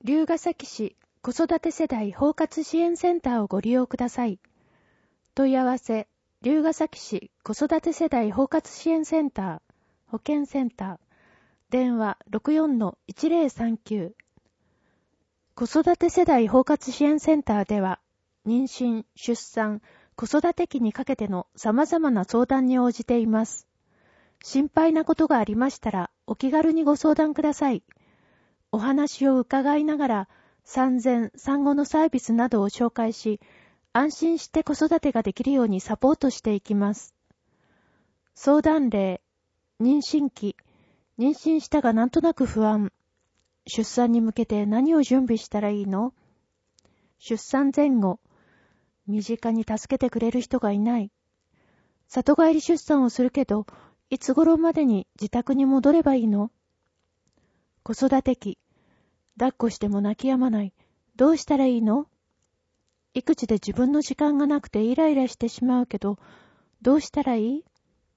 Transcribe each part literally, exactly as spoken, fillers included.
龍ケ崎市子育て世代包括支援センターをご利用ください。問い合わせ、龍ケ崎市子育て世代包括支援センター、保健センター、電話 ろくよんのいちぜろさんきゅう。子育て世代包括支援センターでは、妊娠、出産、子育て期にかけての様々な相談に応じています。心配なことがありましたら、お気軽にご相談ください。お話を伺いながら、産前、産後のサービスなどを紹介し、安心して子育てができるようにサポートしていきます。相談例、妊娠期、妊娠したがなんとなく不安。出産に向けて何を準備したらいいの？出産前後、身近に助けてくれる人がいない。里帰り出産をするけど、いつ頃までに自宅に戻ればいいの？子育て期、抱っこしても泣き止まない。どうしたらいいの？育児で自分の時間がなくてイライラしてしまうけど、どうしたらいい？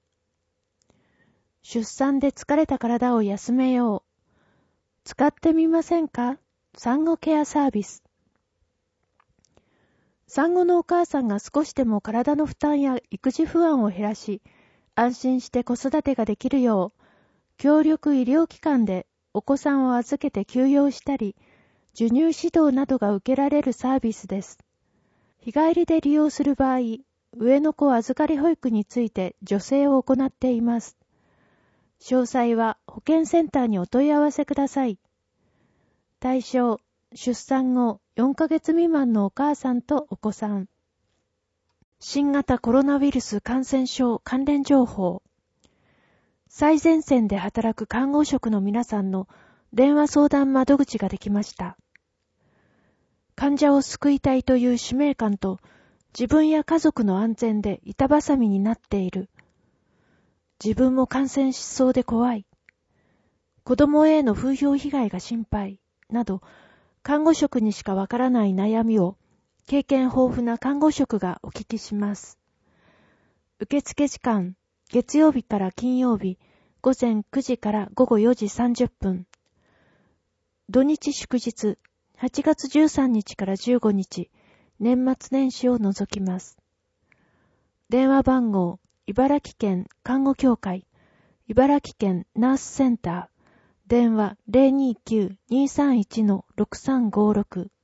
出産で疲れた体を休めよう。使ってみませんか？産後ケアサービス。産後のお母さんが少しでも体の負担や育児不安を減らし、安心して子育てができるよう、協力医療機関でお子さんを預けて休養したり、授乳指導などが受けられるサービスです。日帰りで利用する場合、上の子預かり保育について助成を行っています。詳細は保健センターにお問い合わせください。対象、出産後よんかげつ未満のお母さんとお子さん。新型コロナウイルス感染症関連情報。最前線で働く看護職の皆さんの電話相談窓口ができました。患者を救いたいという使命感と自分や家族の安全で板挟みになっている。自分も感染しそうで怖い。子供への風評被害が心配。など、看護職にしかわからない悩みを経験豊富な看護職がお聞きします。受付時間、月曜日から金曜日、午前くじから午後よじさんじゅっぷん。土日祝日、はちがつじゅうさんにちからじゅうごにち、年末年始を除きます。電話番号、茨城県看護協会、茨城県ナースセンター、電話 ゼロにきゅう にさんいち ろくさんごろく。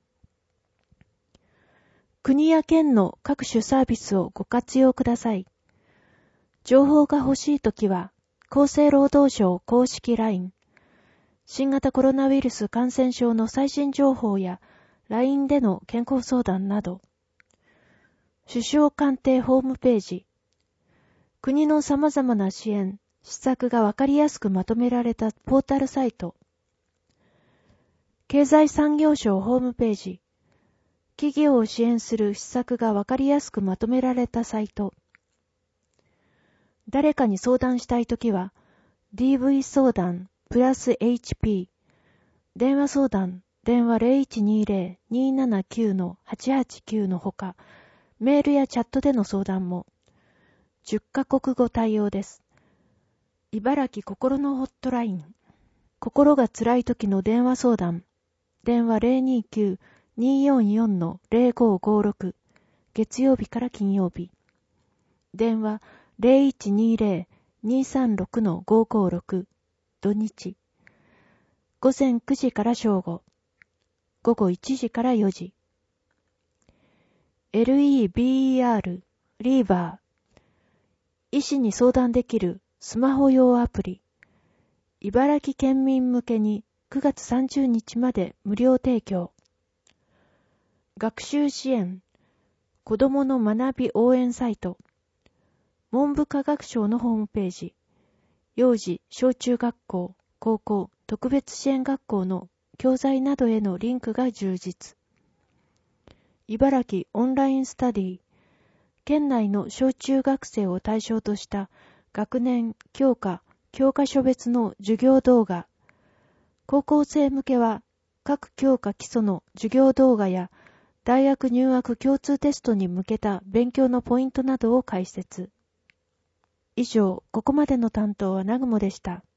国や県の各種サービスをご活用ください。情報が欲しいときは、厚生労働省公式 ライン、新型コロナウイルス感染症の最新情報や ライン での健康相談など、首相官邸ホームページ、国の様々な支援、施策がわかりやすくまとめられたポータルサイト、経済産業省ホームページ、企業を支援する施策がわかりやすくまとめられたサイト、誰かに相談したいときは、ディーブイ 相談プラス エイチピー、電話相談、電話 ゼロいちにゼロ にななきゅう はちはちきゅう のほか、メールやチャットでの相談も、じゅっかこくご対応です。茨城心のホットライン。心が辛い時の電話相談。電話 ゼロにきゅう によんよん ゼロごごろく。月曜日から金曜日。電話 ゼロいちにゼロ にさんろく ごごろく。土日。午前くじから正午。午後いちじからよじ。エルイービーイーアール、リーバー。医師に相談できるスマホ用アプリ。茨城県民向けにくがつさんじゅうにちまで無料提供。学習支援。子どもの学び応援サイト。文部科学省のホームページ。幼児、小中学校、高校、特別支援学校の教材などへのリンクが充実。茨城オンラインスタディ。県内の小中学生を対象とした学年、教科、教科書別の授業動画。高校生向けは各教科基礎の授業動画や大学入学共通テストに向けた勉強のポイントなどを解説。以上、ここまでの担当はなぐもでした。